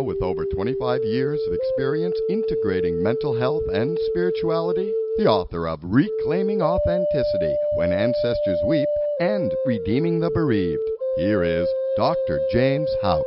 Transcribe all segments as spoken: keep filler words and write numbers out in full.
with over twenty-five years of experience integrating mental health and spirituality, the author of Reclaiming Authenticity, When Ancestors Weep, and Redeeming the Bereaved. Here is Doctor James Houck.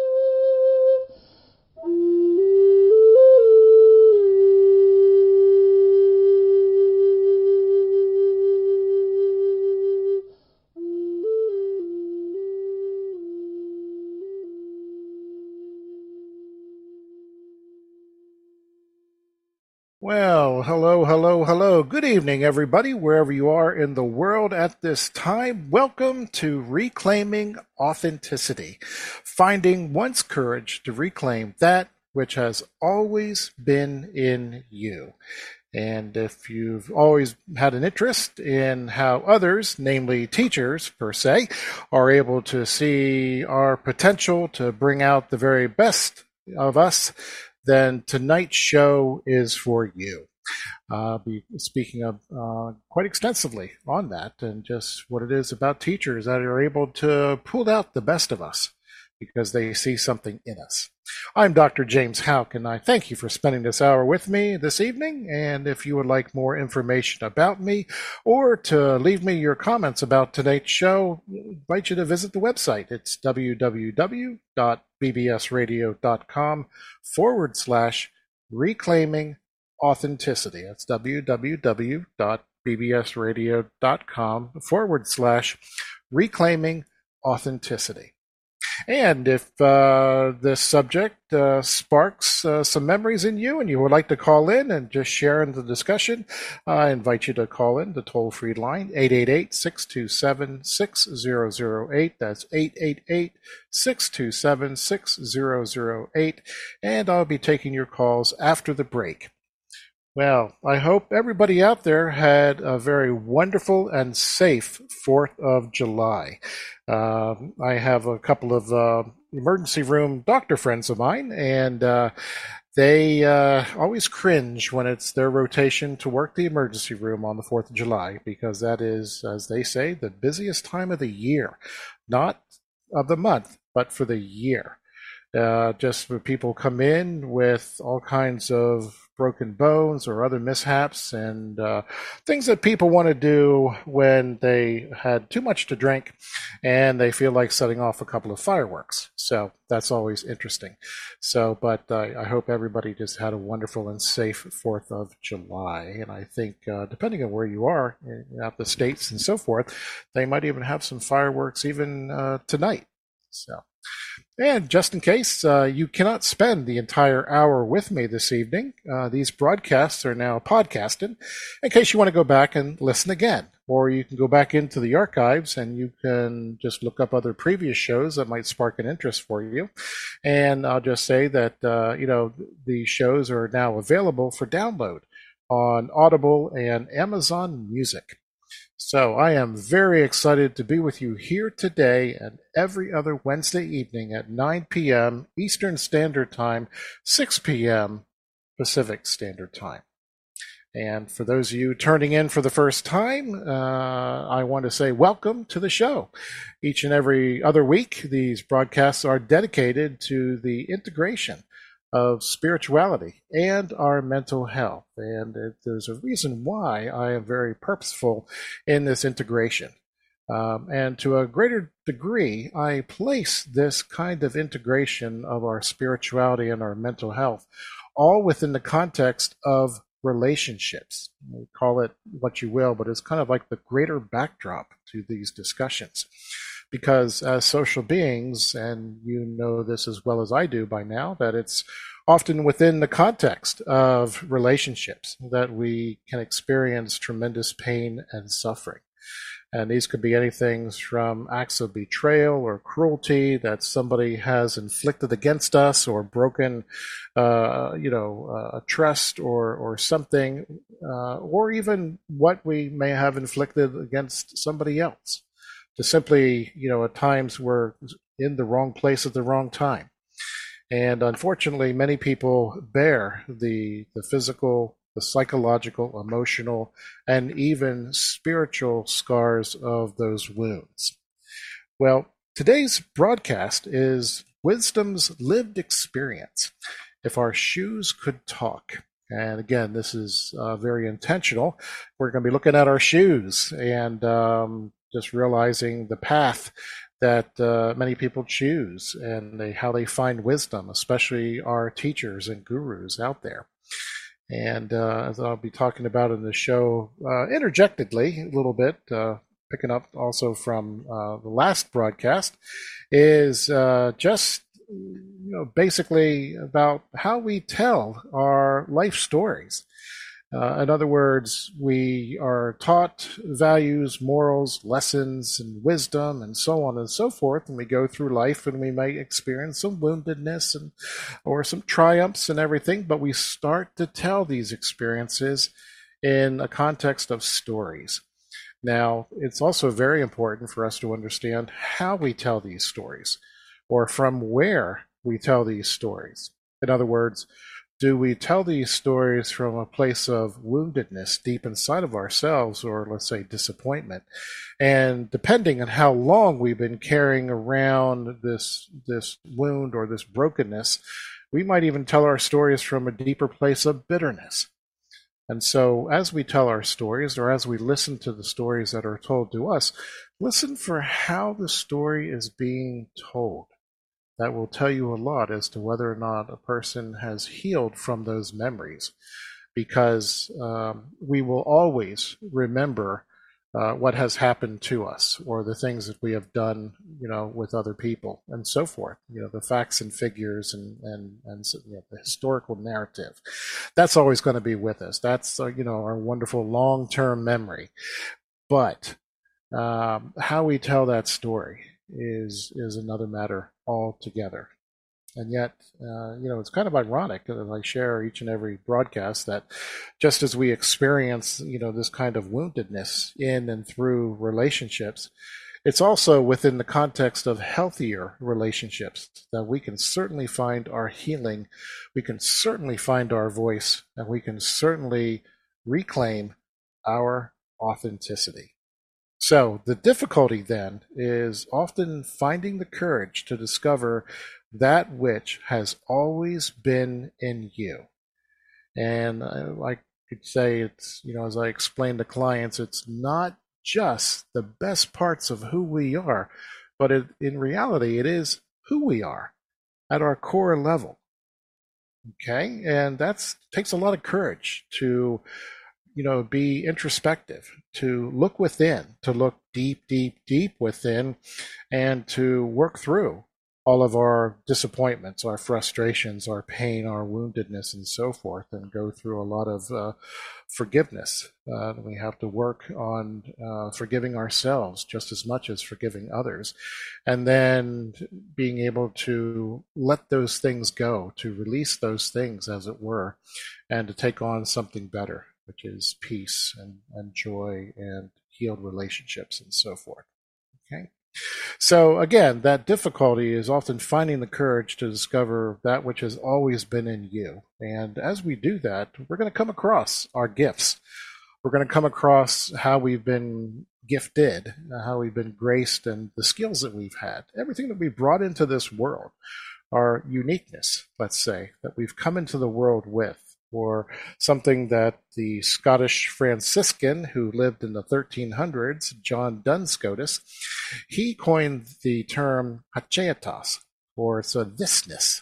Well, hello, hello, hello. Good evening, everybody, wherever you are in the world at this time. Welcome to Reclaiming Authenticity, finding one's courage to reclaim that which has always been in you. And if you've always had an interest in how others, namely teachers per se, are able to see our potential to bring out the very best of us, then tonight's show is for you. I'll be speaking of uh, quite extensively on that and just what it is about teachers that are able to pull out the best of us because they see something in us. I'm Doctor James Houck, and I thank you for spending this hour with me this evening. And if you would like more information about me or to leave me your comments about tonight's show, I invite you to visit the website. It's www.bbsradio.com forward slash reclaiming authenticity. That's www.bbsradio.com forward slash reclaiming authenticity. And if uh, this subject uh, sparks uh, some memories in you and you would like to call in and just share in the discussion, I invite you to call in the toll-free line, eight eight eight, six two seven, six zero zero eight. That's eight eight eight, six two seven, six zero zero eight. And I'll be taking your calls after the break. Well, I hope everybody out there had a very wonderful and safe fourth of July. Uh, I have a couple of uh, emergency room doctor friends of mine, and uh, they uh, always cringe when it's their rotation to work the emergency room on the fourth of July, because that is, as they say, the busiest time of the year. Not of the month, but for the year. Uh, just when people come in with all kinds of broken bones or other mishaps and uh, things that people want to do when they had too much to drink and they feel like setting off a couple of fireworks. So that's always interesting. So, but uh, I hope everybody just had a wonderful and safe fourth of July. And I think uh, depending on where you are, out the States and so forth, they might even have some fireworks even uh, tonight. So. And just in case uh, you cannot spend the entire hour with me this evening, uh, these broadcasts are now podcasted in case you want to go back and listen again. Or you can go back into the archives and you can just look up other previous shows that might spark an interest for you. And I'll just say that, uh, you know, the shows are now available for download on Audible and Amazon Music. So I am very excited to be with you here today and every other Wednesday evening at nine p.m. Eastern Standard Time, six p.m. Pacific Standard Time. And for those of you turning in for the first time, uh, I want to say welcome to the show. Each and every other week, these broadcasts are dedicated to the integration of spirituality and our mental health. And it, there's a reason why I am very purposeful in this integration. Um, and to a greater degree, I place this kind of integration of our spirituality and our mental health all within the context of relationships. You call it what you will, but it's kind of like the greater backdrop to these discussions. Because as social beings, and you know this as well as I do by now, that it's often within the context of relationships that we can experience tremendous pain and suffering. And these could be anything from acts of betrayal or cruelty that somebody has inflicted against us, or broken, uh, you know, uh, a trust or or something, uh, or even what we may have inflicted against somebody else. To simply, you know, at times we're in the wrong place at the wrong time. And unfortunately, many people bear the the physical, the psychological, emotional, and even spiritual scars of those wounds. Well, today's broadcast is Wisdom's Lived Experience, If Our Shoes Could Talk. And again, this is uh, very intentional. We're going to be looking at our shoes and um, just realizing the path that uh, many people choose and they, how they find wisdom, especially our teachers and gurus out there. And uh, as I'll be talking about in the show, uh, interjectedly a little bit, uh, picking up also from uh, the last broadcast, is uh, just you know basically about how we tell our life stories. Uh, in other words, we are taught values, morals, lessons, and wisdom, and so on and so forth, and we go through life and we may experience some woundedness and or some triumphs and everything, but we start to tell these experiences in a context of stories. Now, it's also very important for us to understand how we tell these stories, or from where we tell these stories. In other words, do we tell these stories from a place of woundedness deep inside of ourselves, or let's say disappointment? And depending on how long we've been carrying around this this wound or this brokenness, we might even tell our stories from a deeper place of bitterness. And so as we tell our stories, or as we listen to the stories that are told to us, listen for how the story is being told. That will tell you a lot as to whether or not a person has healed from those memories, because um, we will always remember uh, what has happened to us, or the things that we have done, you know, with other people, and so forth. You know, the facts and figures and and and you know, the historical narrative. That's always going to be with us. That's uh, you know our wonderful long-term memory. But um, how we tell that story is is another matter altogether. And yet, uh, you know, it's kind of ironic, as I share each and every broadcast, that just as we experience, you know, this kind of woundedness in and through relationships, it's also within the context of healthier relationships that we can certainly find our healing, we can certainly find our voice, and we can certainly reclaim our authenticity. So the difficulty then is often finding the courage to discover that which has always been in you. And I could say it's, you know, as I explain to clients, it's not just the best parts of who we are, but it, in reality, it is who we are at our core level. Okay? And that takes a lot of courage to you know, be introspective, to look within, to look deep, deep, deep within, and to work through all of our disappointments, our frustrations, our pain, our woundedness, and so forth, and go through a lot of uh, forgiveness. Uh, we have to work on uh, forgiving ourselves just as much as forgiving others, and then being able to let those things go, to release those things, as it were, and to take on something better, which is peace and, and joy and healed relationships and so forth. Okay. So again, that difficulty is often finding the courage to discover that which has always been in you. And as we do that, we're going to come across our gifts. We're going to come across how we've been gifted, how we've been graced, and the skills that we've had, everything that we brought into this world, our uniqueness, let's say, that we've come into the world with. Or something that the Scottish Franciscan who lived in the thirteen hundreds, John Duns Scotus, he coined the term hachetas, or it's a thisness.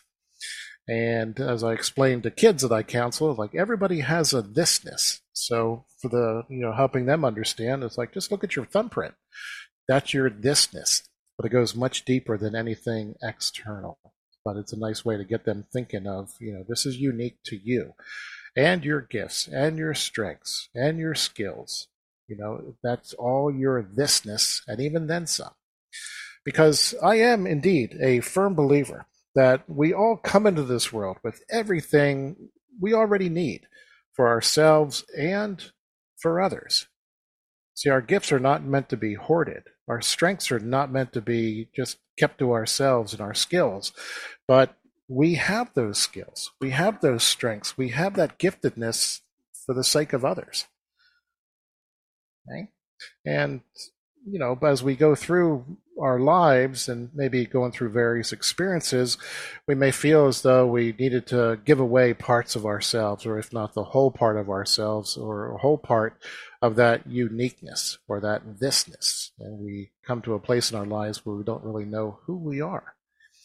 And as I explained to kids that I counsel, like everybody has a thisness. So for the, you know, helping them understand, it's like, just look at your thumbprint. That's your thisness. But it goes much deeper than anything external. But it's a nice way to get them thinking of, you know, this is unique to you and your gifts and your strengths and your skills. You know, that's all your thisness, and even then some. Because I am indeed a firm believer that we all come into this world with everything we already need for ourselves and for others. See, our gifts are not meant to be hoarded. Our strengths are not meant to be just kept to ourselves and our skills, but we have those skills. We have those strengths. We have that giftedness for the sake of others. Okay? And, you know, as we go through our lives and maybe going through various experiences, we may feel as though we needed to give away parts of ourselves, or if not the whole part of ourselves, or a whole part of that uniqueness or that thisness. And we come to a place in our lives where we don't really know who we are.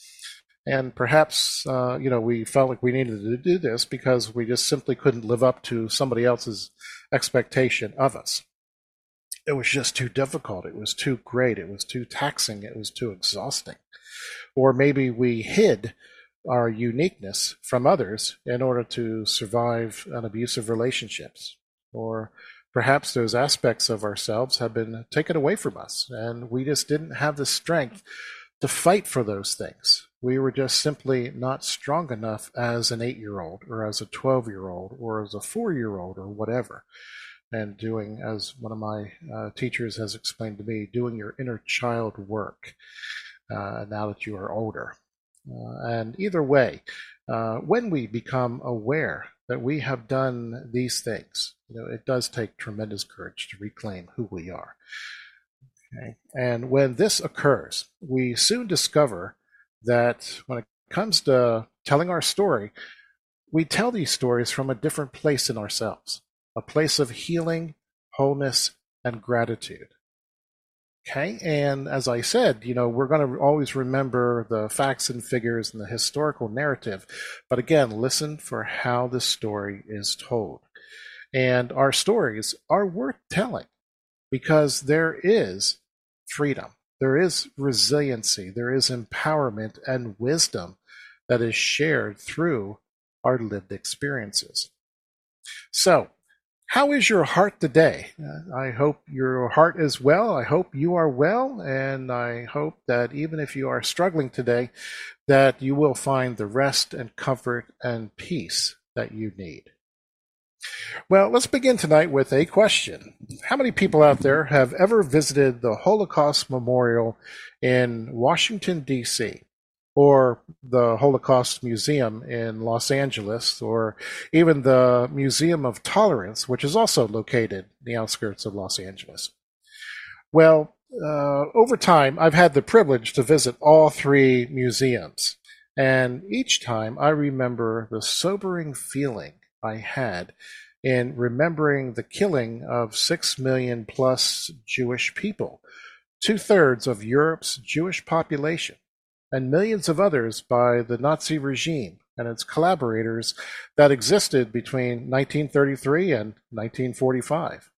And perhaps, uh, you know, we felt like we needed to do this because we just simply couldn't live up to somebody else's expectation of us. It was just too difficult. It was too great. It was too taxing. It was too exhausting. Or maybe we hid our uniqueness from others in order to survive an abusive relationships. Or perhaps those aspects of ourselves have been taken away from us, and we just didn't have the strength to fight for those things. We were just simply not strong enough as an eight-year-old or as a twelve-year-old or as a four-year-old or whatever. And doing, as one of my uh, teachers has explained to me, doing your inner child work uh, now that you are older. Uh, and either way, uh, when we become aware that we have done these things, you know, it does take tremendous courage to reclaim who we are. Okay? And when this occurs, we soon discover that when it comes to telling our story, we tell these stories from a different place in ourselves, a place of healing, wholeness, and gratitude. Okay, and as I said, you know, we're going to always remember the facts and figures and the historical narrative, but again, listen for how the story is told. And our stories are worth telling because there is freedom. There is resiliency, there is empowerment and wisdom that is shared through our lived experiences. So, how is your heart today? I hope your heart is well. I hope you are well, and I hope that even if you are struggling today, that you will find the rest and comfort and peace that you need. Well, let's begin tonight with a question. How many people out there have ever visited the Holocaust Memorial in Washington, D C, or the Holocaust Museum in Los Angeles, or even the Museum of Tolerance, which is also located in the outskirts of Los Angeles? Well, uh, over time, I've had the privilege to visit all three museums, and each time I remember the sobering feeling I had in remembering the killing of six million plus Jewish people, two-thirds of Europe's Jewish population, and millions of others by the Nazi regime and its collaborators that existed between nineteen thirty-three and nineteen forty-five.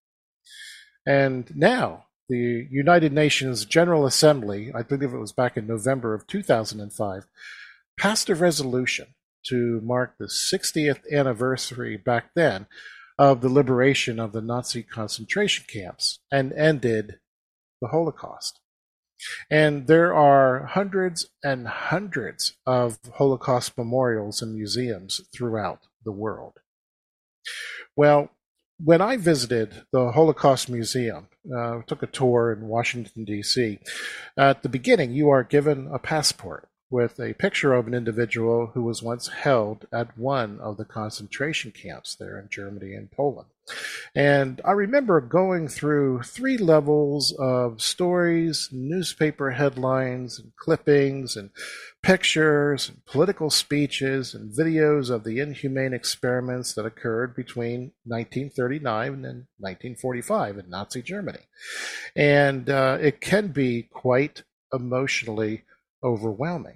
And now, the United Nations General Assembly, I believe it was back in November of two thousand five, passed a resolution to mark the sixtieth anniversary back then of the liberation of the Nazi concentration camps and ended the Holocaust. And there are hundreds and hundreds of Holocaust memorials and museums throughout the world. Well, when I visited the Holocaust Museum, uh, took a tour in Washington, D C, at the beginning you are given a passport with a picture of an individual who was once held at one of the concentration camps there in Germany and Poland. And I remember going through three levels of stories, newspaper headlines, and clippings, and pictures, and political speeches, and videos of the inhumane experiments that occurred between nineteen thirty-nine and nineteen forty-five in Nazi Germany. And uh, it can be quite emotionally overwhelming.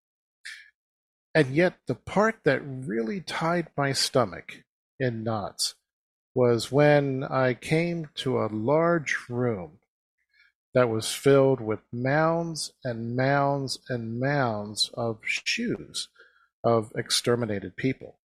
And yet the part that really tied my stomach in knots was when I came to a large room that was filled with mounds and mounds and mounds of shoes of exterminated people.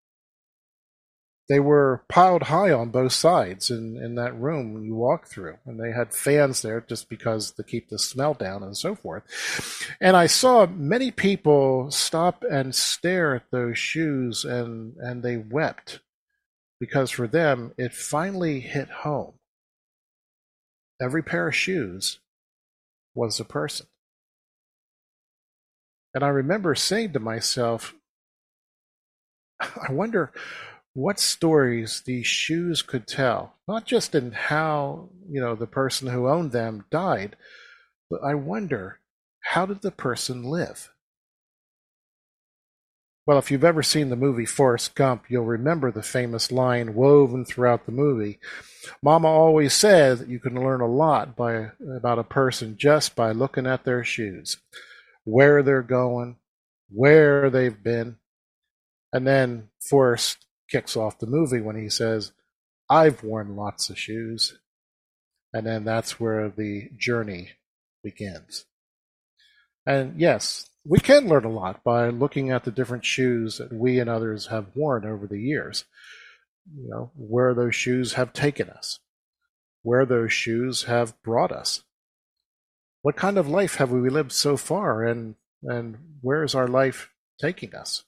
They were piled high on both sides in, in that room when you walk through, and they had fans there just because to keep the smell down and so forth. And I saw many people stop and stare at those shoes, and, and they wept, because for them it finally hit home. Every pair of shoes was a person. And I remember saying to myself, I wonder what stories these shoes could tell, not just in how, you know, the person who owned them died, but I wonder how did the person live? Well, if you've ever seen the movie Forrest Gump, you'll remember the famous line woven throughout the movie. Mama always said that you can learn a lot by about a person just by looking at their shoes, where they're going, where they've been. And then Forrest kicks off the movie when he says, I've worn lots of shoes. And then that's where the journey begins. And yes, we can learn a lot by looking at the different shoes that we and others have worn over the years. You know, where those shoes have taken us, where those shoes have brought us. What kind of life have we lived so far, and, and where is our life taking us?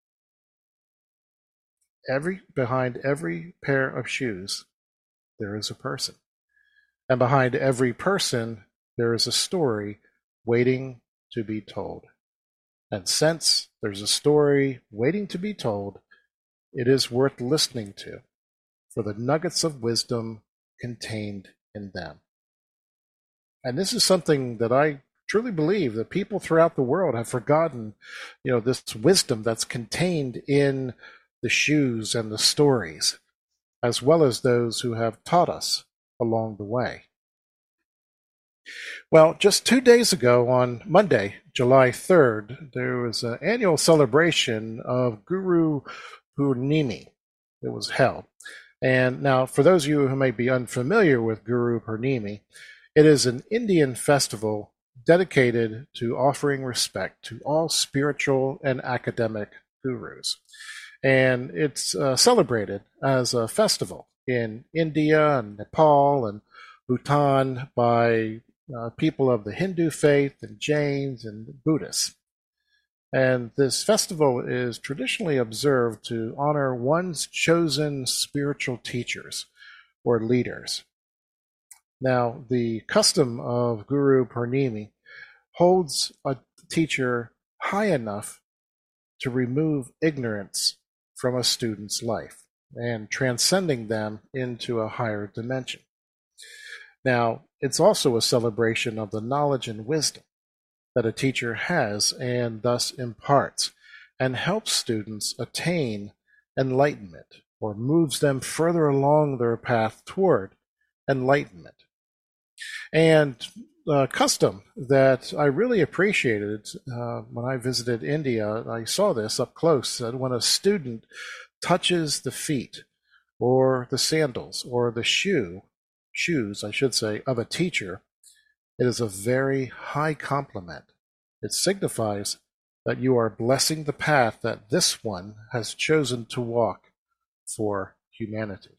Every, behind every pair of shoes, there is a person. And behind every person, there is a story waiting to be told. And since there's a story waiting to be told, it is worth listening to for the nuggets of wisdom contained in them. And this is something that I truly believe that people throughout the world have forgotten, you know, this wisdom that's contained in the shoes and the stories, as well as those who have taught us along the way. Well, just two days ago on Monday, July third, there was an annual celebration of Guru Purnimi that was held. And now, for those of you who may be unfamiliar with Guru Purnimi, it is an Indian festival dedicated to offering respect to all spiritual and academic gurus. And it's uh, celebrated as a festival in India and Nepal and Bhutan by uh, people of the Hindu faith and Jains and Buddhists. And this festival is traditionally observed to honor one's chosen spiritual teachers or leaders. Now, the custom of Guru Purnimi holds a teacher high enough to remove ignorance from a student's life and transcending them into a higher dimension. Now, it's also a celebration of the knowledge and wisdom that a teacher has and thus imparts and helps students attain enlightenment or moves them further along their path toward enlightenment. And a custom that I really appreciated uh, when I visited India, I saw this up close, that when a student touches the feet or the sandals or the shoe, shoes, I should say, of a teacher, it is a very high compliment. It signifies that you are blessing the path that this one has chosen to walk for humanity.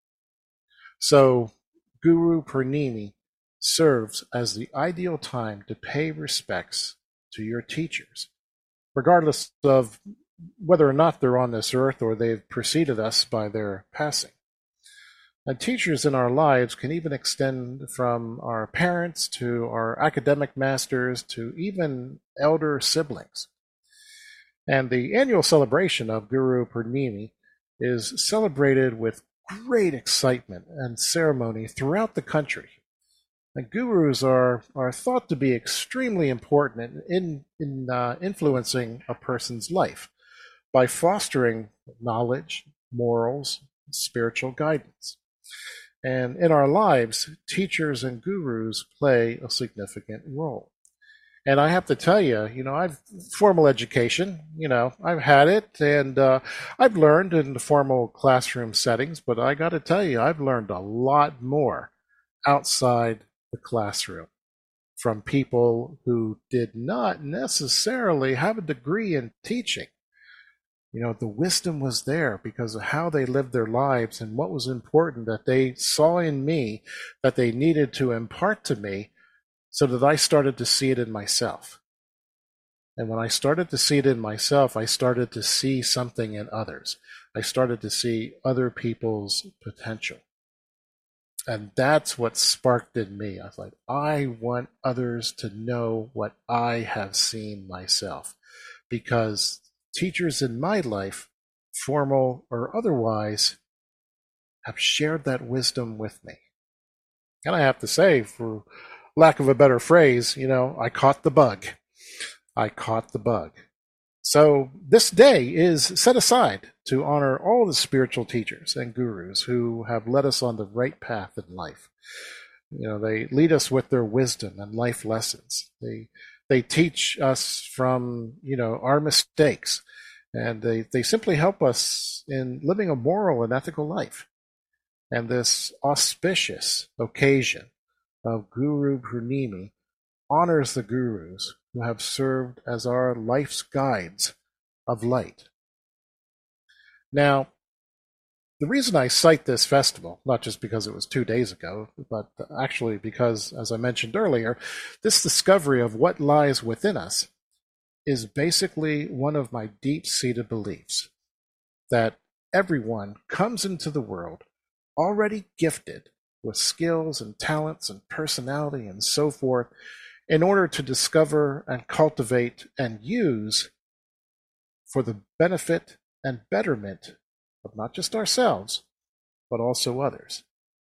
So, Guru Purnimi serves as the ideal time to pay respects to your teachers, regardless of whether or not they're on this earth or they've preceded us by their passing. And teachers in our lives can even extend from our parents to our academic masters to even elder siblings. And the annual celebration of Guru Purnimi is celebrated with great excitement and ceremony throughout the country. And gurus are, are thought to be extremely important in, in uh, influencing a person's life by fostering knowledge, morals, spiritual guidance. And in our lives, teachers and gurus play a significant role. And I have to tell you, you know, I've formal education, you know, I've had it, and uh, I've learned in the formal classroom settings, but I got to tell you, I've learned a lot more outside the classroom from people who did not necessarily have a degree in teaching. You know, the wisdom was there because of how they lived their lives and what was important that they saw in me that they needed to impart to me so that I started to see it in myself. And when I started to see it in myself, I started to see something in others. I started to see other people's potential. And that's what sparked in me. I was like, I want others to know what I have seen myself. Because teachers in my life, formal or otherwise, have shared that wisdom with me. And I have to say, for lack of a better phrase, you know, I caught the bug. I caught the bug. So this day is set aside to honor all the spiritual teachers and gurus who have led us on the right path in life. You know, they lead us with their wisdom and life lessons. They they teach us from, you know, our mistakes, and they, they simply help us in living a moral and ethical life. And this auspicious occasion of Guru Purnimi honors the gurus who have served as our life's guides of light. Now, the reason I cite this festival, not just because it was two days ago, but actually because, as I mentioned earlier, this discovery of what lies within us is basically one of my deep-seated beliefs, that everyone comes into the world already gifted with skills and talents and personality and so forth, in order to discover and cultivate and use for the benefit and betterment of not just ourselves, but also others.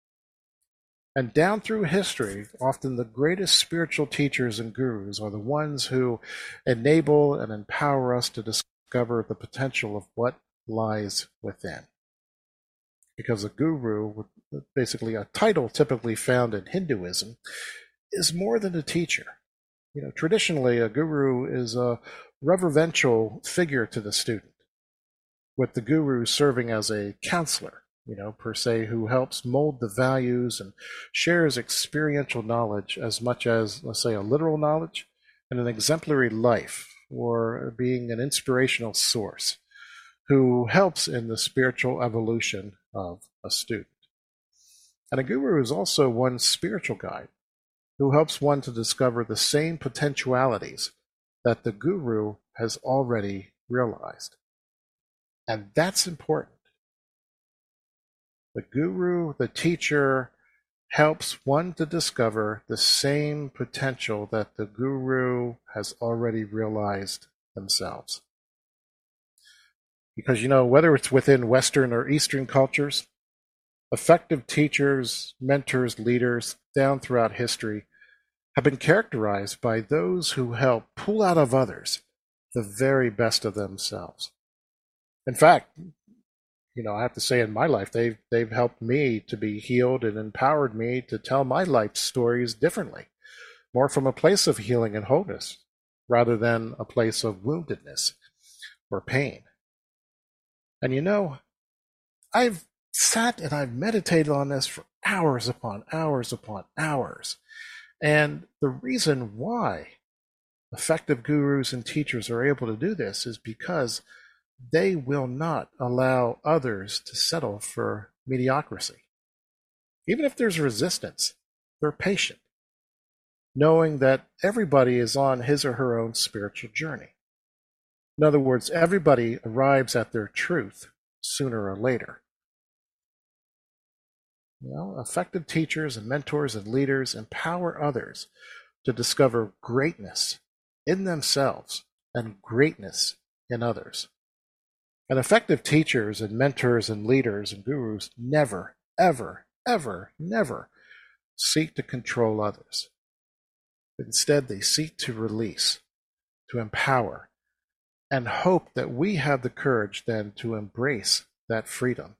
And down through history, often the greatest spiritual teachers and gurus are the ones who enable and empower us to discover the potential of what lies within. Because a guru, basically a title typically found in Hinduism, is more than a teacher. You know, traditionally, a guru is a reverential figure to the student, with the guru serving as a counselor, you know, per se, who helps mold the values and shares experiential knowledge as much as, let's say, a literal knowledge and an exemplary life, or being an inspirational source who helps in the spiritual evolution of a student. And a guru is also one's spiritual guide, who helps one to discover the same potentialities that the guru has already realized. And that's important. The guru, the teacher, helps one to discover the same potential that the guru has already realized themselves. Because, you know, whether it's within Western or Eastern cultures, effective teachers, mentors, leaders down throughout history have been characterized by those who help pull out of others the very best of themselves. In fact, you know, I have to say in my life, they've, they've helped me to be healed and empowered me to tell my life stories differently, more from a place of healing and wholeness, rather than a place of woundedness or pain. And you know, I've sat and I've meditated on this for hours upon hours upon hours. And the reason why effective gurus and teachers are able to do this is because they will not allow others to settle for mediocrity. Even if there's resistance, they're patient, knowing that everybody is on his or her own spiritual journey. In other words, everybody arrives at their truth sooner or later. Well, effective teachers and mentors and leaders empower others to discover greatness in themselves and greatness in others. And effective teachers and mentors and leaders and gurus never, ever, ever, never seek to control others. Instead, they seek to release, to empower, and hope that we have the courage then to embrace that freedom.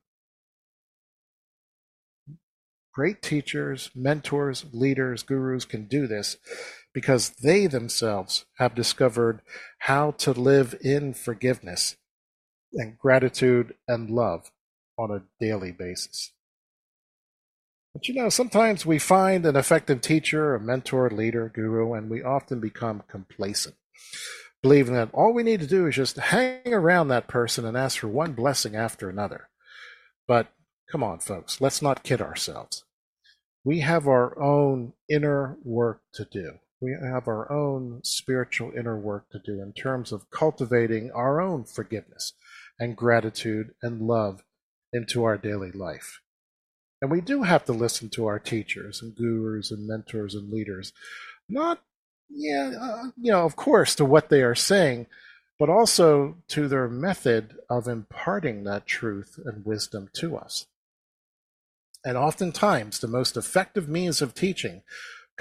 Great teachers, mentors, leaders, gurus can do this because they themselves have discovered how to live in forgiveness and gratitude and love on a daily basis. But you know, sometimes we find an effective teacher, a mentor, leader, guru, and we often become complacent, believing that all we need to do is just hang around that person and ask for one blessing after another. But come on, folks, let's not kid ourselves. We have our own inner work to do. We have our own spiritual inner work to do in terms of cultivating our own forgiveness and gratitude and love into our daily life. And we do have to listen to our teachers and gurus and mentors and leaders, not, yeah, uh, you know, of course, to what they are saying, but also to their method of imparting that truth and wisdom to us. And oftentimes, the most effective means of teaching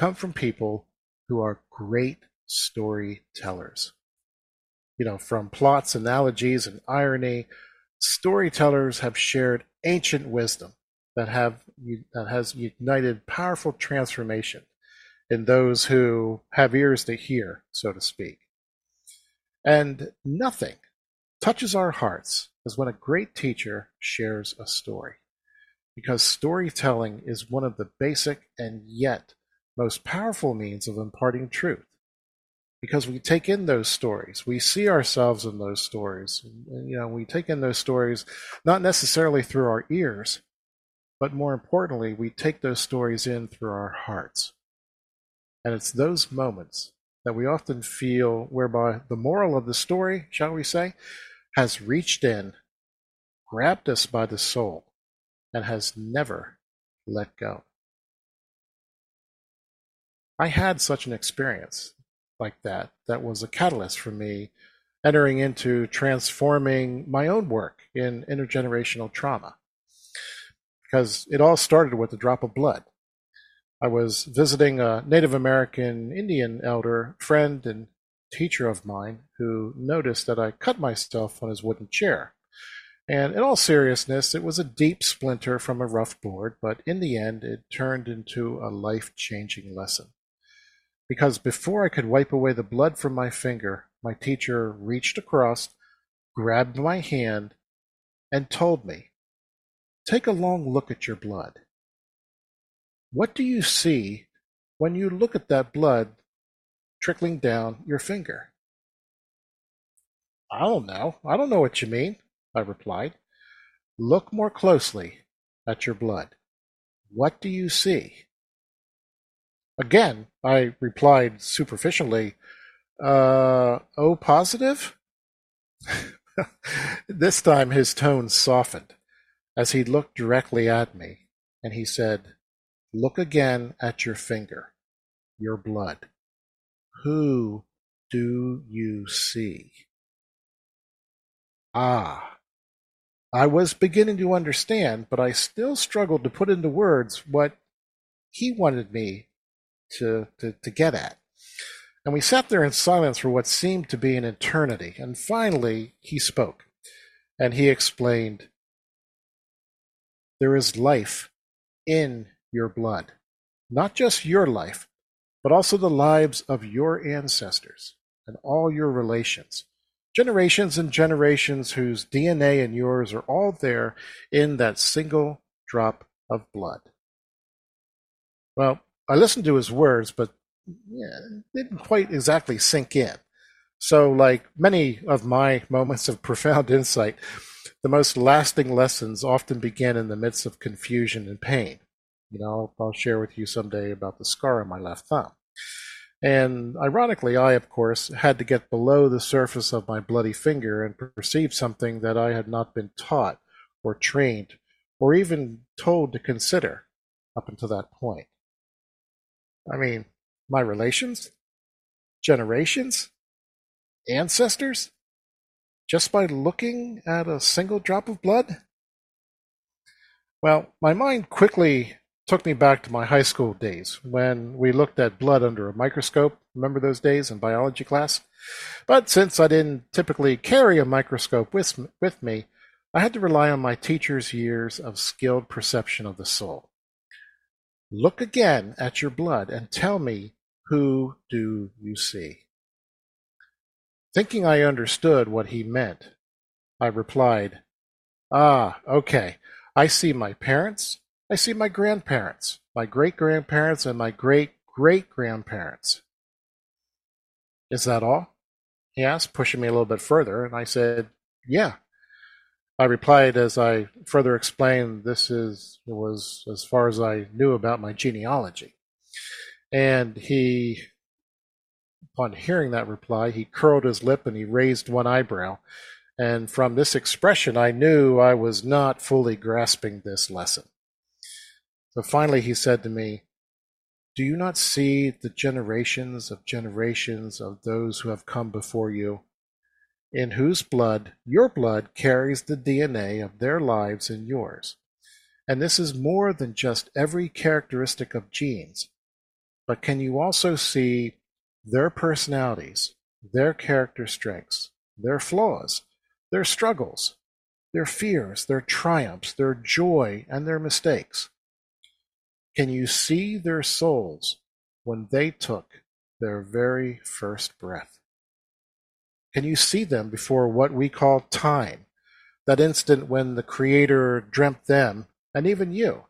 come from people who are great storytellers. You know, from plots, analogies, and irony, storytellers have shared ancient wisdom that have that has ignited powerful transformation in those who have ears to hear, so to speak. And nothing touches our hearts as when a great teacher shares a story, because storytelling is one of the basic and yet most powerful means of imparting truth. Because we take in those stories, we see ourselves in those stories. And, you know, we take in those stories not necessarily through our ears, but more importantly, we take those stories in through our hearts. And it's those moments that we often feel whereby the moral of the story, shall we say, has reached in, grabbed us by the soul, and has never let go. I had such an experience like that that was a catalyst for me entering into transforming my own work in intergenerational trauma. Because it all started with a drop of blood. I was visiting a Native American Indian elder, friend and teacher of mine, who noticed that I cut myself on his wooden chair. And in all seriousness, it was a deep splinter from a rough board, but in the end, it turned into a life-changing lesson. Because before I could wipe away the blood from my finger, my teacher reached across, grabbed my hand, and told me, "Take a long look at your blood. What do you see when you look at that blood trickling down your finger?" "I don't know. I don't know what you mean," I replied. "Look more closely at your blood. What do you see?" Again, I replied superficially, uh, "O positive?" This time his tone softened as he looked directly at me, and he said, "Look again at your finger, your blood. Who do you see?" Ah, I was beginning to understand, but I still struggled to put into words what he wanted me to, to, to get at. And we sat there in silence for what seemed to be an eternity. And finally, he spoke, and he explained, "There is life in your blood. Not just your life, but also the lives of your ancestors and all your relations. Generations and generations whose D N A and yours are all there in that single drop of blood." Well, I listened to his words, but yeah, it didn't quite exactly sink in. So, like many of my moments of profound insight, the most lasting lessons often begin in the midst of confusion and pain. You know, I'll share with you someday about the scar on my left thumb. And ironically, I, of course, had to get below the surface of my bloody finger and perceive something that I had not been taught or trained or even told to consider up until that point. I mean, my relations, generations, ancestors, just by looking at a single drop of blood? Well, my mind quickly took me back to my high school days when we looked at blood under a microscope. Remember those days in biology class? But since I didn't typically carry a microscope with, with me, I had to rely on my teacher's years of skilled perception of the soul. Look again at your blood and tell me, who do you see? Thinking I understood what he meant, I replied, "Ah, okay. I see my parents. I see my grandparents, my great-grandparents, and my great-great-grandparents." "Is that all?" he asked, pushing me a little bit further, and I said, "Yeah." I replied as I further explained this is was as far as I knew about my genealogy. And he, upon hearing that reply, he curled his lip and he raised one eyebrow. And from this expression, I knew I was not fully grasping this lesson. So finally he said to me, "Do you not see the generations of generations of those who have come before you, in whose blood, your blood, carries the D N A of their lives and yours? And this is more than just every characteristic of genes, but can you also see their personalities, their character strengths, their flaws, their struggles, their fears, their triumphs, their joy, and their mistakes? Can you see their souls when they took their very first breath? Can you see them before what we call time, that instant when the Creator dreamt them and even you?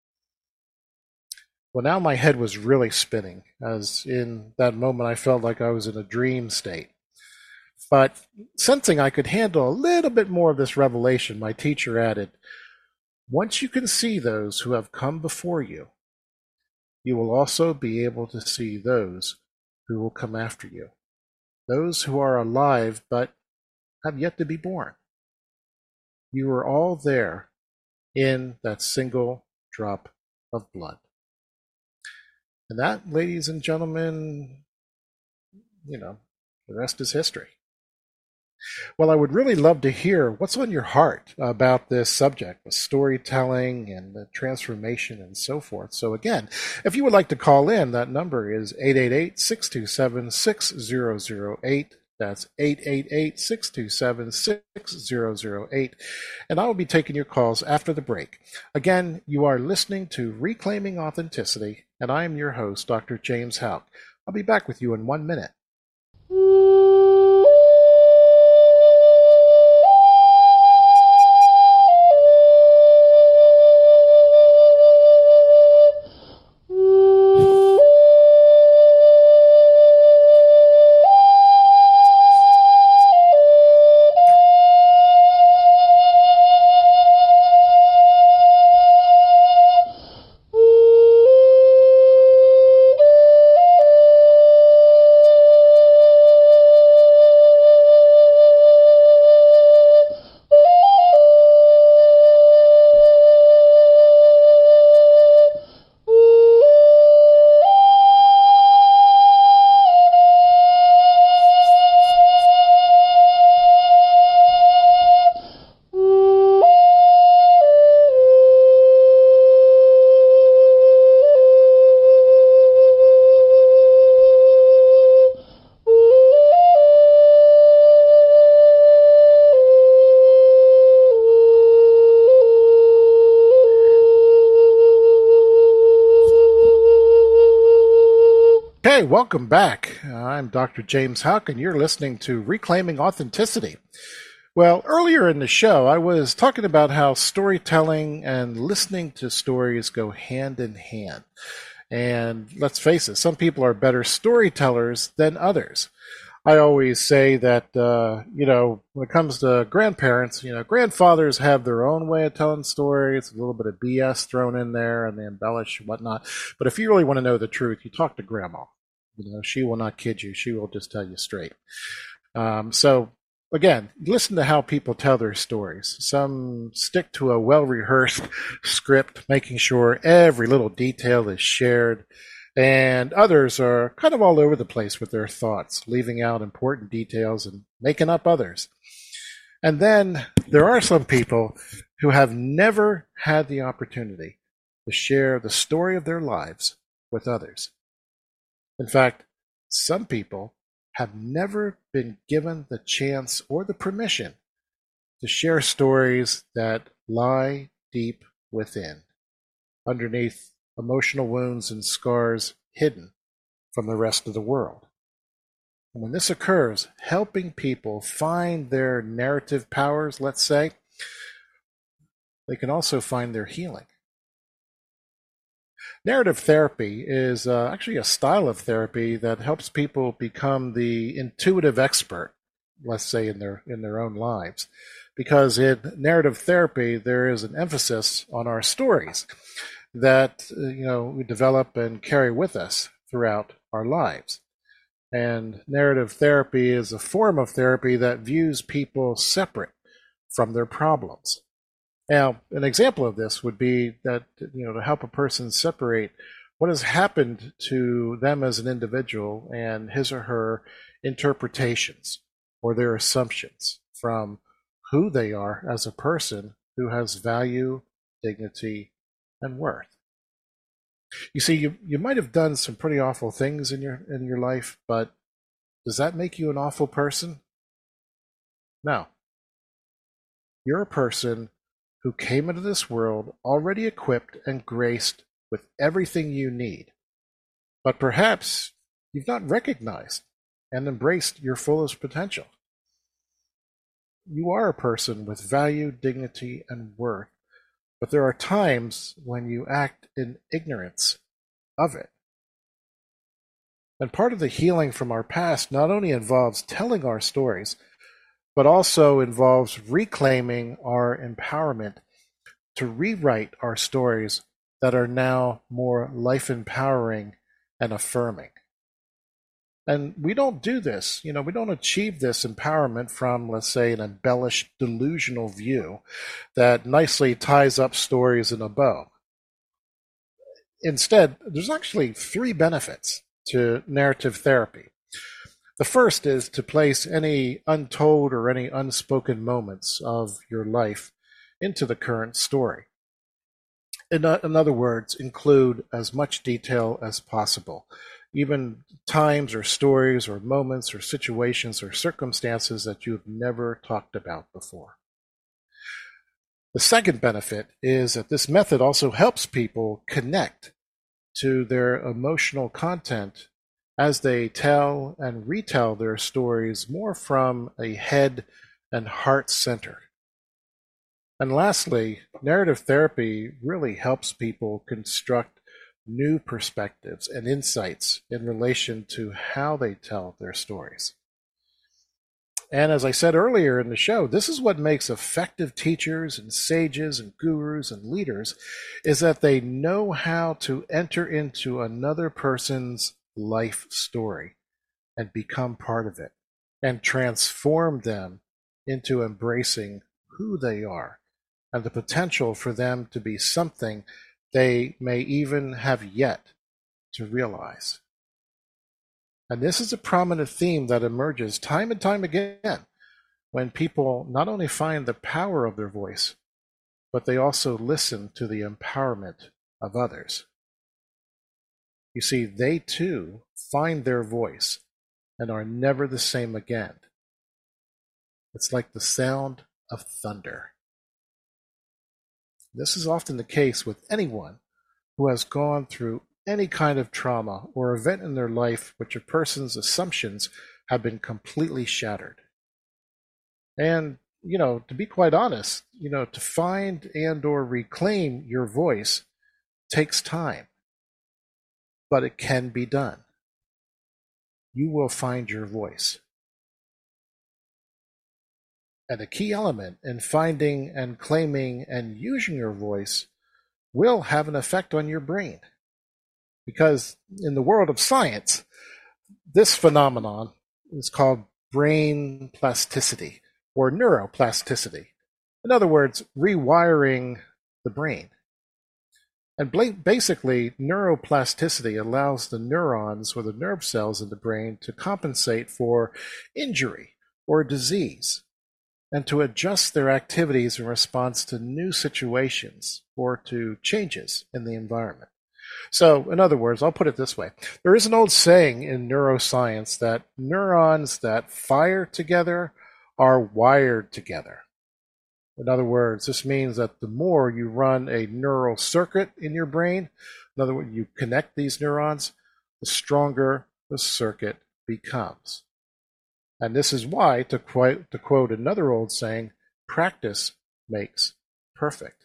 Well, now my head was really spinning, as in that moment I felt like I was in a dream state. But sensing I could handle a little bit more of this revelation, my teacher added, once you can see those who have come before you, you will also be able to see those who will come after you, those who are alive but have yet to be born. You are all there in that single drop of blood. And that, ladies and gentlemen, you know, the rest is history. Well, I would really love to hear what's on your heart about this subject, the storytelling and the transformation and so forth. So again, if you would like to call in, that number is eight eight eight, six two seven, six zero zero eight. That's eight eight eight, six two seven, six zero zero eight. And I will be taking your calls after the break. Again, you are listening to Reclaiming Authenticity, and I am your host, Doctor James Houck. I'll be back with you in one minute. Okay, welcome back. Uh, I'm Doctor James Houck, and you're listening to Reclaiming Authenticity. Well, earlier in the show, I was talking about how storytelling and listening to stories go hand in hand. And let's face it, some people are better storytellers than others. I always say that, uh, you know, when it comes to grandparents, you know, grandfathers have their own way of telling stories, a little bit of B S thrown in there, and they embellish and whatnot. But if you really want to know the truth, you talk to grandma. You know, she will not kid you. She will just tell you straight. Um, so, again, listen to how people tell their stories. Some stick to a well-rehearsed script, making sure every little detail is shared. And others are kind of all over the place with their thoughts, leaving out important details and making up others. And then there are some people who have never had the opportunity to share the story of their lives with others. In fact, some people have never been given the chance or the permission to share stories that lie deep within, underneath emotional wounds and scars hidden from the rest of the world. And when this occurs, helping people find their narrative powers, let's say, they can also find their healing. Narrative therapy is uh, actually a style of therapy that helps people become the intuitive expert, let's say, in their in their own lives. Because in narrative therapy, there is an emphasis on our stories that uh, you know we develop and carry with us throughout our lives. And narrative therapy is a form of therapy that views people separate from their problems. Now, an example of this would be that, you know, to help a person separate what has happened to them as an individual and his or her interpretations or their assumptions from who they are as a person who has value, dignity, and worth. You see, you, you might have done some pretty awful things in your in your life, but does that make you an awful person? No. You're a person who came into this world already equipped and graced with everything you need. But perhaps you've not recognized and embraced your fullest potential. You are a person with value, dignity, and worth, but there are times when you act in ignorance of it. And part of the healing from our past not only involves telling our stories, but also involves reclaiming our empowerment to rewrite our stories that are now more life-empowering and affirming. And we don't do this, you know, we don't achieve this empowerment from, let's say, an embellished, delusional view that nicely ties up stories in a bow. Instead, there's actually three benefits to narrative therapy. The first is to place any untold or any unspoken moments of your life into the current story. In, in other words, include as much detail as possible, even times or stories or moments or situations or circumstances that you've never talked about before. The second benefit is that this method also helps people connect to their emotional content as they tell and retell their stories more from a head and heart center. And lastly, narrative therapy really helps people construct new perspectives and insights in relation to how they tell their stories. And as I said earlier in the show, this is what makes effective teachers and sages and gurus and leaders, is that they know how to enter into another person's life story and become part of it and transform them into embracing who they are and the potential for them to be something they may even have yet to realize. And this is a prominent theme that emerges time and time again when people not only find the power of their voice, but they also listen to the empowerment of others. You see, they too find their voice and are never the same again. It's like the sound of thunder. This is often the case with anyone who has gone through any kind of trauma or event in their life which a person's assumptions have been completely shattered. And, you know, to be quite honest, you know, to find and or reclaim your voice takes time, but it can be done. You will find your voice. And a key element in finding and claiming and using your voice will have an effect on your brain. Because in the world of science, this phenomenon is called brain plasticity or neuroplasticity. In other words, rewiring the brain. And basically, neuroplasticity allows the neurons or the nerve cells in the brain to compensate for injury or disease and to adjust their activities in response to new situations or to changes in the environment. So, in other words, I'll put it this way. There is an old saying in neuroscience that neurons that fire together are wired together. In other words, this means that the more you run a neural circuit in your brain, in other words, you connect these neurons, the stronger the circuit becomes. And this is why, to quote, to quote another old saying, practice makes perfect.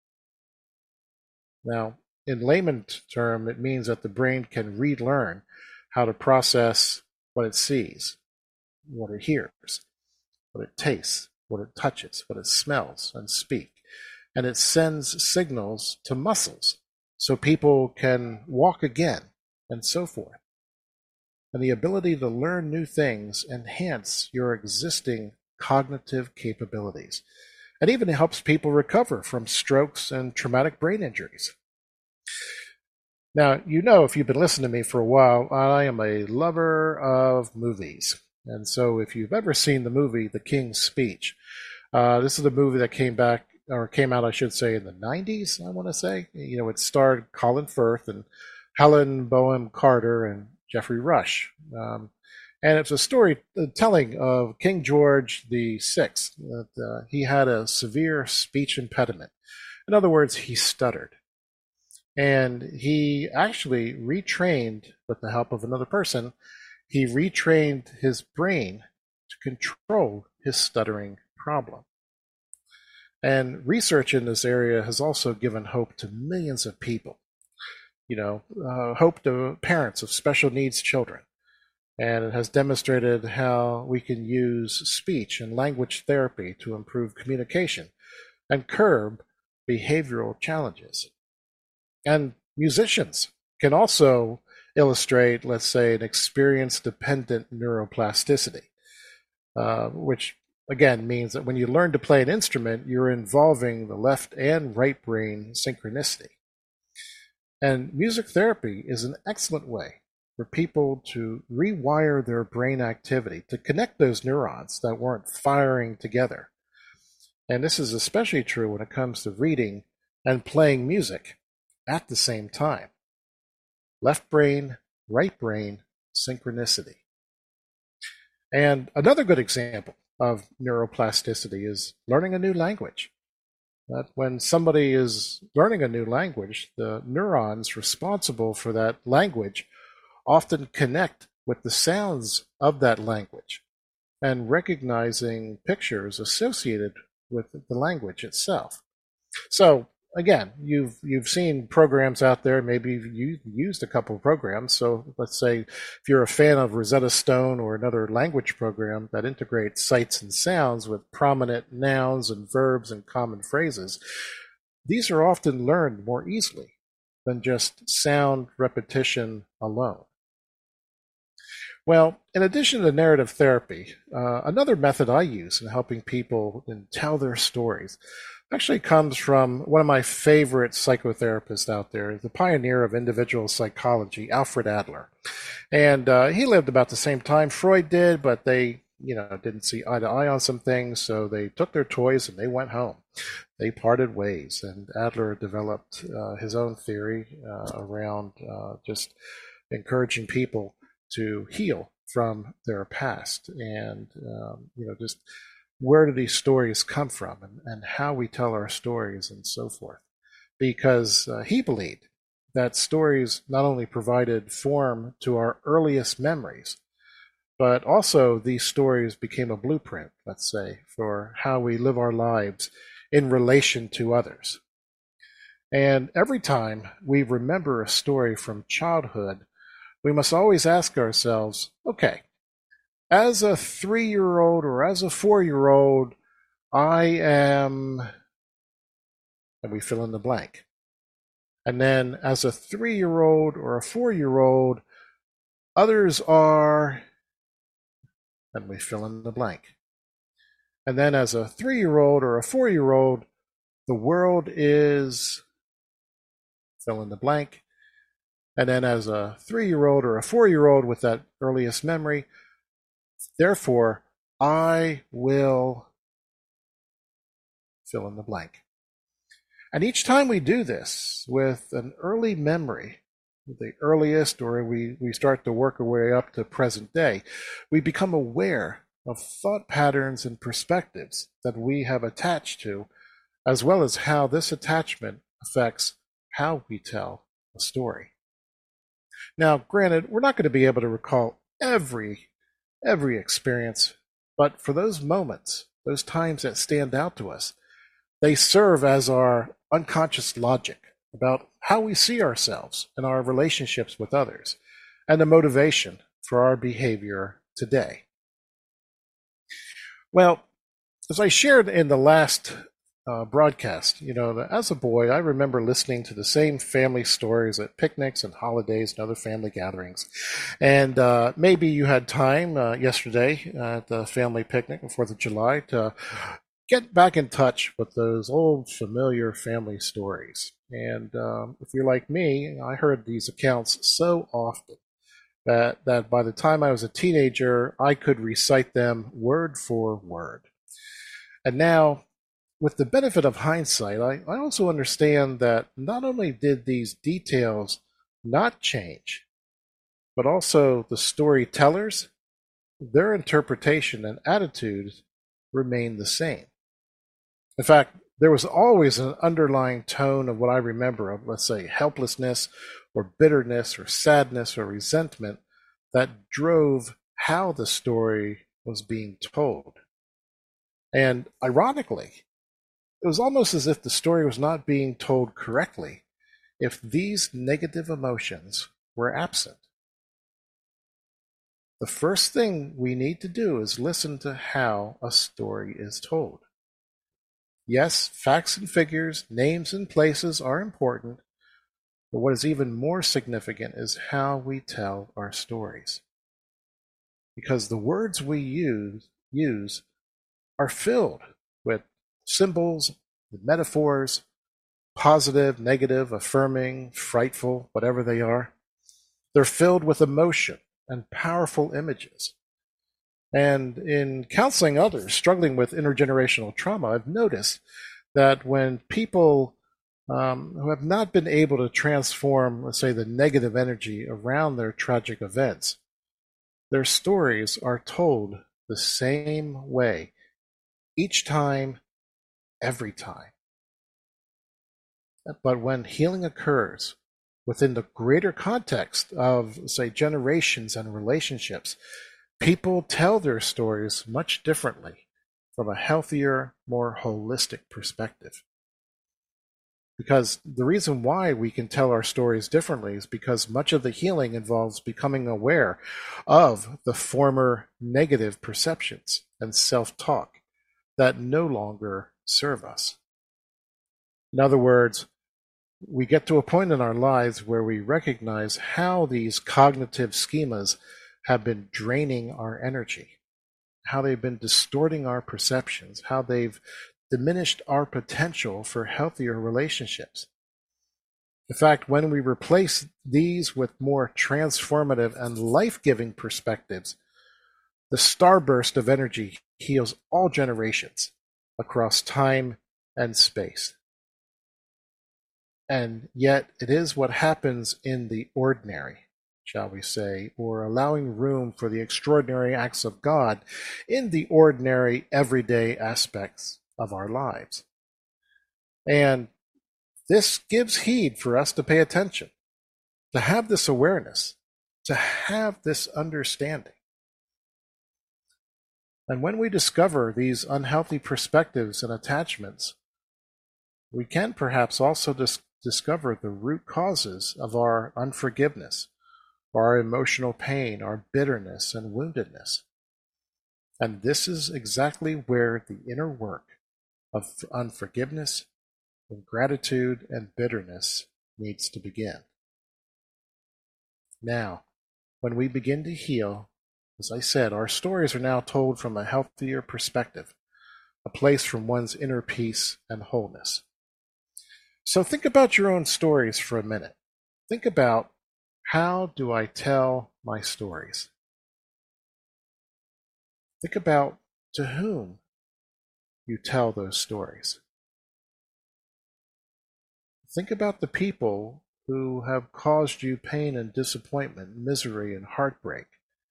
Now, in layman's term, it means that the brain can relearn how to process what it sees, what it hears, what it tastes, what it touches, what it smells and speaks. And it sends signals to muscles so people can walk again and so forth. And the ability to learn new things enhance your existing cognitive capabilities. And even it helps people recover from strokes and traumatic brain injuries. Now, you know, if you've been listening to me for a while, I am a lover of movies. And so if you've ever seen the movie The King's Speech, uh, this is a movie that came back or came out, I should say, in the nineties, I want to say. You know, it starred Colin Firth and Helen Bonham Carter and Geoffrey Rush. Um, and it's a story telling of King George the Sixth, that uh, he had a severe speech impediment. In other words, he stuttered. And he actually retrained, with the help of another person, he retrained his brain to control his stuttering problem. And research in this area has also given hope to millions of people. You know, uh, hope to parents of special needs children. And it has demonstrated how we can use speech and language therapy to improve communication and curb behavioral challenges. And musicians can also illustrate, let's say, an experience-dependent neuroplasticity, uh, which again means that when you learn to play an instrument, you're involving the left and right brain synchronicity. And music therapy is an excellent way for people to rewire their brain activity, to connect those neurons that weren't firing together. And this is especially true when it comes to reading and playing music at the same time. Left brain, right brain synchronicity. And another good example of neuroplasticity is learning a new language. That when somebody is learning a new language, the neurons responsible for that language often connect with the sounds of that language and recognizing pictures associated with the language itself. So again, you've you've seen programs out there, maybe you've used a couple of programs. So let's say if you're a fan of Rosetta Stone or another language program that integrates sights and sounds with prominent nouns and verbs and common phrases, these are often learned more easily than just sound repetition alone. Well, in addition to narrative therapy, uh, another method I use in helping people and tell their stories actually comes from one of my favorite psychotherapists out there, the pioneer of individual psychology, Alfred Adler. And uh, he lived about the same time Freud did, but they, you know, didn't see eye to eye on some things, so they took their toys and they went home. They parted ways, and Adler developed uh, his own theory uh, around uh, just encouraging people to heal from their past, and um, you know, just where do these stories come from, and, and how we tell our stories and so forth. Because uh, he believed that stories not only provided form to our earliest memories, but also these stories became a blueprint, let's say, for how we live our lives in relation to others. And every time we remember a story from childhood, we must always ask ourselves, okay, as a three-year-old or as a four-year-old, I am, and we fill in the blank. And then as a three-year-old or a four-year-old, others are, and we fill in the blank. And then as a three-year-old or a four-year-old, the world is, fill in the blank. And then as a three-year-old or a four-year-old with that earliest memory, therefore, I will fill in the blank. And each time we do this with an early memory, the earliest, or we, we start to work our way up to present day, we become aware of thought patterns and perspectives that we have attached to, as well as how this attachment affects how we tell a story. Now, granted, we're not going to be able to recall every every experience, but for those moments, those times that stand out to us, they serve as our unconscious logic about how we see ourselves and our relationships with others, and the motivation for our behavior today. Well, as I shared in the last Uh, broadcast, you know, as a boy, I remember listening to the same family stories at picnics and holidays and other family gatherings. And uh, maybe you had time uh, yesterday at the family picnic on fourth of July to get back in touch with those old familiar family stories. And um, if you're like me, I heard these accounts so often that, that by the time I was a teenager, I could recite them word for word. And now, with the benefit of hindsight, I, I also understand that not only did these details not change, but also the storytellers, their interpretation and attitudes remained the same. In fact, there was always an underlying tone of what I remember of, let's say, helplessness or bitterness or sadness or resentment that drove how the story was being told. And ironically, it was almost as if the story was not being told correctly if these negative emotions were absent. The first thing we need to do is listen to how a story is told. Yes, facts and figures, names and places are important, but what is even more significant is how we tell our stories. Because the words we use, use are filled with symbols, metaphors, positive, negative, affirming, frightful, whatever they are. They're filled with emotion and powerful images. And in counseling others struggling with intergenerational trauma, I've noticed that when people um, who have not been able to transform, let's say, the negative energy around their tragic events, their stories are told the same way, each time, every time. But when healing occurs within the greater context of, say, generations and relationships, people tell their stories much differently from a healthier, more holistic perspective. Because the reason why we can tell our stories differently is because much of the healing involves becoming aware of the former negative perceptions and self-talk that no longer serve us. In other words, we get to a point in our lives where we recognize how these cognitive schemas have been draining our energy, how they've been distorting our perceptions, how they've diminished our potential for healthier relationships. In fact, when we replace these with more transformative and life-giving perspectives, the starburst of energy heals all generations across time and space. And yet it is what happens in the ordinary, shall we say, or allowing room for the extraordinary acts of God in the ordinary, everyday aspects of our lives. And this gives heed for us to pay attention, to have this awareness, to have this understanding. And when we discover these unhealthy perspectives and attachments, we can perhaps also dis- discover the root causes of our unforgiveness, our emotional pain, our bitterness and woundedness. And this is exactly where the inner work of unforgiveness, ingratitude, and bitterness needs to begin. Now, when we begin to heal, as I said, our stories are now told from a healthier perspective, a place from one's inner peace and wholeness. So think about your own stories for a minute. Think about, how do I tell my stories? Think about to whom you tell those stories. Think about the people who have caused you pain and disappointment, misery and heartbreak.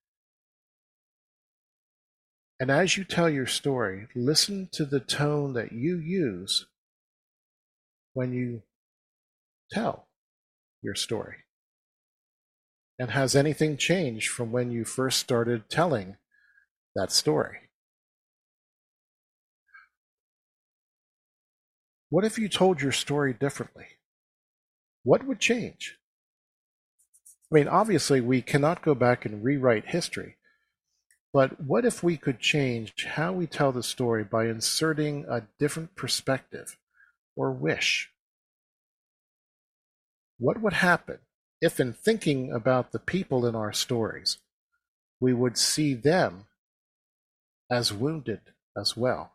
And as you tell your story, listen to the tone that you use when you tell your story. And has anything changed from when you first started telling that story? What if you told your story differently? What would change? I mean, obviously, we cannot go back and rewrite history, but what if we could change how we tell the story by inserting a different perspective or wish? What would happen if, in thinking about the people in our stories, we would see them as wounded as well?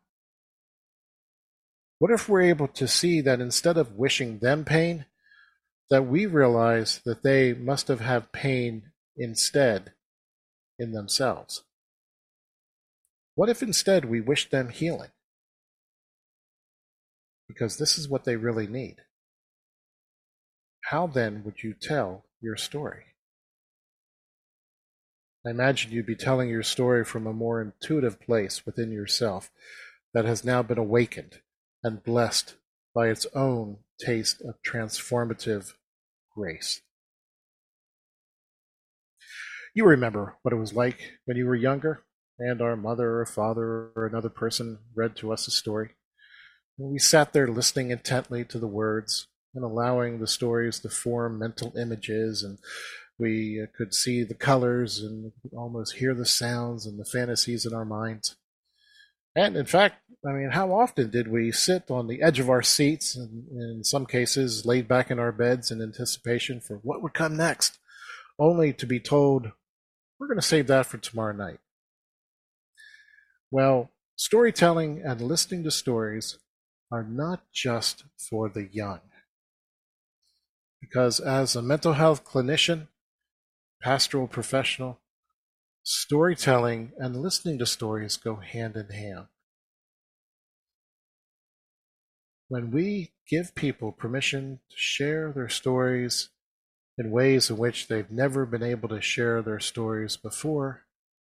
What if we're able to see that instead of wishing them pain, that we realize that they must have had pain instead in themselves? What if instead we wish them healing? because this is what they really need. How then would you tell your story? I imagine you'd be telling your story from a more intuitive place within yourself that has now been awakened and blessed by its own taste of transformative grace. You remember what it was like when you were younger and our mother or father or another person read to us a story. We sat there listening intently to the words and allowing the stories to form mental images, and we could see the colors and almost hear the sounds and the fantasies in our minds. And in fact, I mean, how often did we sit on the edge of our seats and in some cases laid back in our beds in anticipation for what would come next, only to be told, we're going to save that for tomorrow night. Well, storytelling and listening to stories are not just for the young. Because as a mental health clinician, pastoral professional, storytelling and listening to stories go hand in hand. When we give people permission to share their stories in ways in which they've never been able to share their stories before,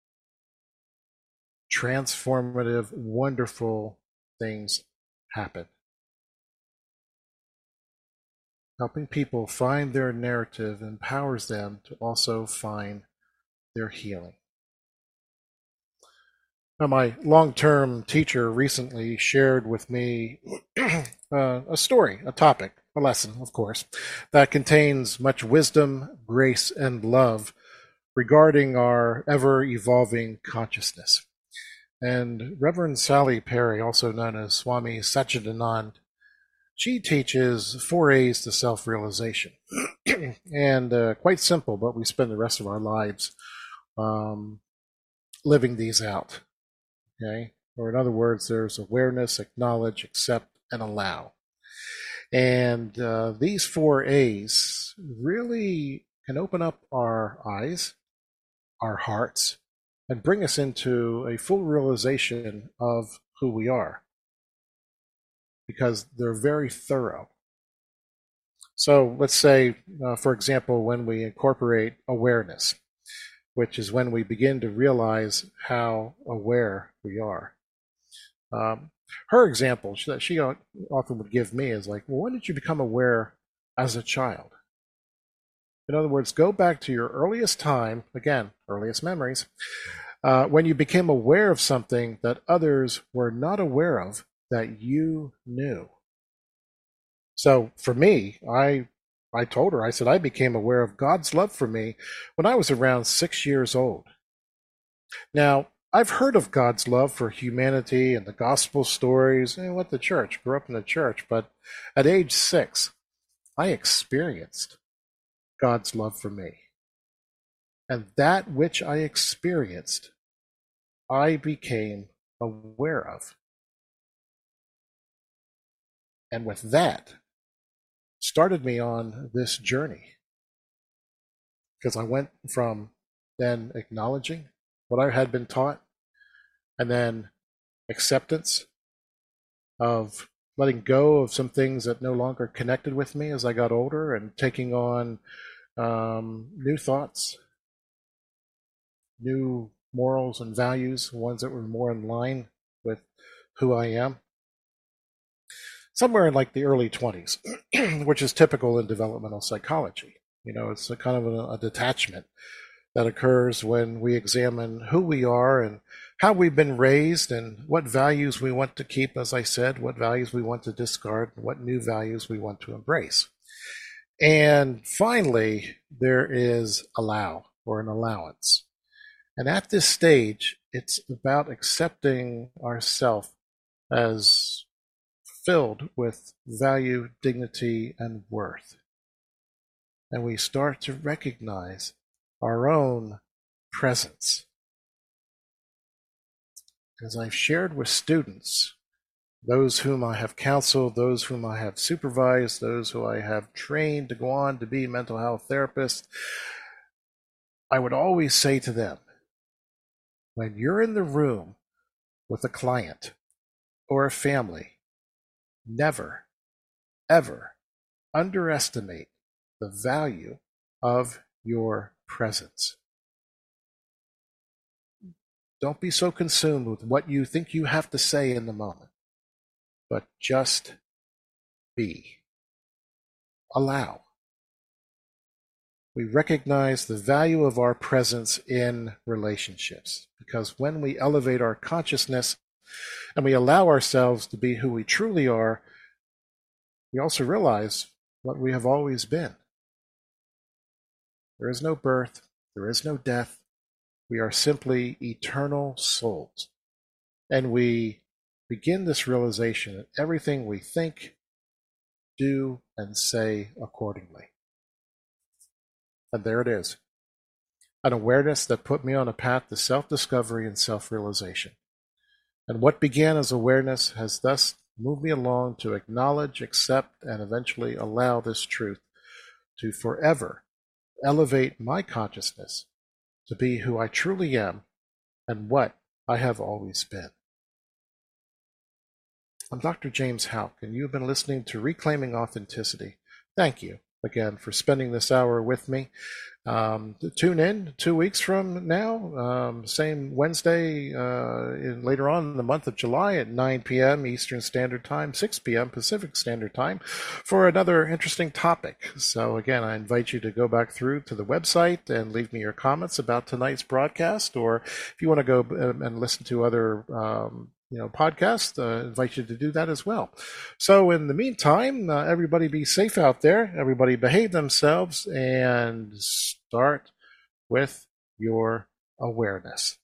transformative, wonderful things happen. Helping people find their narrative empowers them to also find their healing. Now, my long-term teacher recently shared with me uh, a story, a topic, a lesson, of course, that contains much wisdom, grace, and love regarding our ever-evolving consciousness. And Reverend Sally Perry, also known as Swami Satchidanand, she teaches four A's to self-realization. and uh, quite simple, but we spend the rest of our lives um, living these out. Okay? Or in other words, there's awareness, acknowledge, accept, and allow. And uh, these four A's really can open up our eyes, our hearts, and bring us into a full realization of who we are, because they're very thorough. So let's say, uh, for example, when we incorporate awareness, which is when we begin to realize how aware we are. Um, her example that she often would give me is like, well, when did you become aware as a child? In other words, go back to your earliest time, again, earliest memories, uh, when you became aware of something that others were not aware of that you knew. So for me, I I told her, I said, I became aware of God's love for me when I was around six years old. Now, I've heard of God's love for humanity and the gospel stories and what the church, grew up in the church, but at age six, I experienced God's love for me. And that which I experienced, I became aware of. And with that, started me on this journey. Because I went from then acknowledging what I had been taught, and then acceptance of letting go of some things that no longer connected with me as I got older, and taking on um, new thoughts, new morals and values, ones that were more in line with who I am. Somewhere in like the early twenties, which is typical in developmental psychology. You know, it's a kind of a, a detachment that occurs when we examine who we are and how we've been raised and what values we want to keep, as I said, what values we want to discard, and what new values we want to embrace. And finally, there is allow, or an allowance. And at this stage, it's about accepting ourself as filled with value, dignity, and worth. And we start to recognize our own presence. As I've shared with students, those whom I have counseled, those whom I have supervised, those who I have trained to go on to be mental health therapists, I would always say to them, when you're in the room with a client or a family, never, ever underestimate the value of your presence. Don't be so consumed with what you think you have to say in the moment, but just be. Allow. We recognize the value of our presence in relationships, because when we elevate our consciousness and we allow ourselves to be who we truly are, we also realize what we have always been. There is no birth, there is no death. We are simply eternal souls. And we begin this realization that everything we think, do, and say accordingly. And there it is. An awareness that put me on a path to self-discovery and self-realization. And what began as awareness has thus moved me along to acknowledge, accept, and eventually allow this truth to forever elevate my consciousness to be who I truly am and what I have always been. I'm Doctor James Houck, and you've been listening to Reclaiming Authenticity. Thank you again for spending this hour with me. Um, tune in two weeks from now, um, same Wednesday, uh, in, later on in the month of July at nine p.m. Eastern Standard Time, six p.m. Pacific Standard Time, for another interesting topic. So again, I invite you to go back through to the website and leave me your comments about tonight's broadcast, or if you want to go and listen to other um, you know, podcast, uh, invite you to do that as well. So in the meantime, uh, everybody be safe out there. Everybody behave themselves and start with your awareness.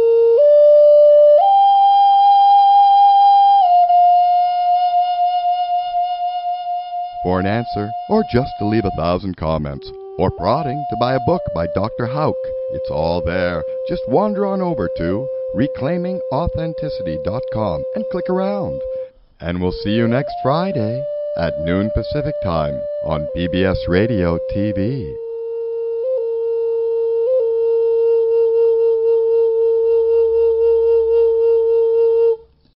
For an answer, or just to leave a thousand comments, or prodding to buy a book by Doctor Houck, it's all there. Just wander on over to reclaiming authenticity dot com and click around. And we'll see you next Friday at noon Pacific Time on P B S Radio T V.